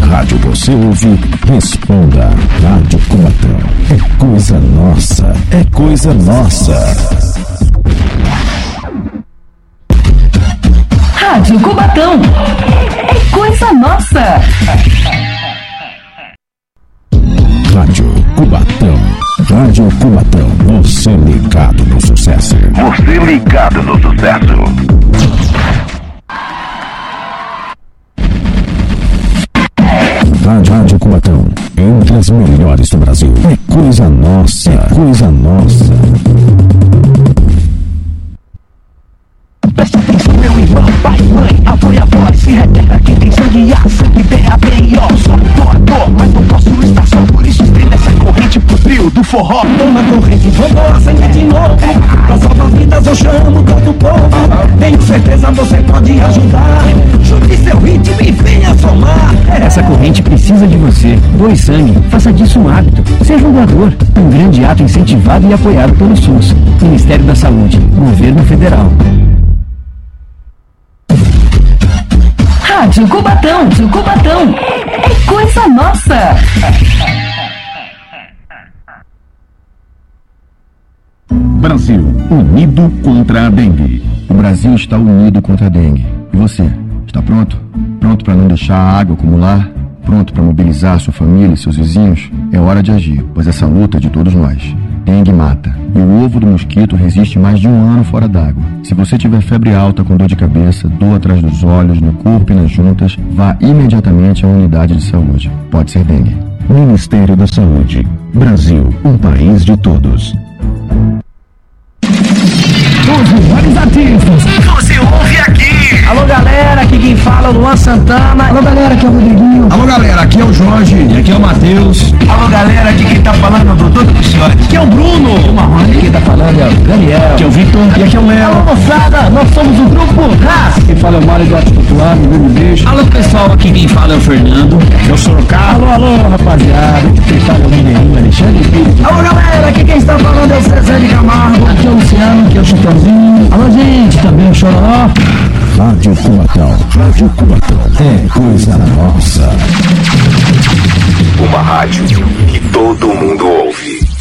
rádio você ouve, responda. Rádio Cubatão. É coisa nossa. É coisa nossa. Rádio Cubatão. É coisa nossa. Rádio Cubatão. Rádio Cubatão. Você ligado no sucesso. Você ligado no sucesso. Rádio Cubatão. Entre as melhores do Brasil. É coisa nossa. É coisa nossa. Presta atenção, meu irmão, pai, mãe, avô e avó, se reterra que tem sangue A, sangue B, A, B e O. Sou doador, mas não posso estar só, por isso estenda essa corrente pro trio do forró. Toma corrente, vamos acender de novo, pra salvar vidas eu chamo todo o povo. Tenho certeza você pode ajudar, junte seu ritmo e venha somar. Essa corrente precisa de você, doe sangue, faça disso um hábito, seja um doador. Um grande ato incentivado e apoiado pelo SUS, Ministério da Saúde, Governo Federal. Rádio Cubatão. Rádio Cubatão. É coisa nossa. Brasil, unido contra a dengue. O Brasil está unido contra a dengue. E você, está pronto? Pronto para não deixar a água acumular? Pronto para mobilizar sua família e seus vizinhos? É hora de agir, pois essa luta é de todos nós. Dengue mata. E o ovo do mosquito resiste mais de 1 ano fora d'água. Se você tiver febre alta com dor de cabeça, dor atrás dos olhos, no corpo e nas juntas, vá imediatamente à unidade de saúde. Pode ser dengue. Ministério da Saúde. Brasil, um país de todos. Os melhores artistas você ouve aqui. Alô galera, aqui quem fala é o Luan Santana. Alô galera, aqui é o Rodriguinho. Alô galera, aqui é o Jorge. E aqui é o Matheus. Alô galera, aqui quem tá falando é o Dudu Pichote. Aqui é o Bruno. O Marrone, quem tá falando é o Daniel. Aqui é o Victor. E aqui é o Léo. Alô moçada, nós somos o grupo RAS. Quem fala é o Mário do Arte Popular, um grande beijo. Alô pessoal, aqui quem fala é o Fernando. Eu sou o Carlos. Alô rapaziada, aqui quem fala é o Mineirinho, Alexandre Filho. Alô galera, aqui quem está falando é o César de Camargo. Aqui é o Luciano, aqui é o Chitãozinho. Alô gente, também o Chororó. Rádio Cubatão. Rádio Cubatão. É coisa nossa. Uma rádio que todo mundo ouve.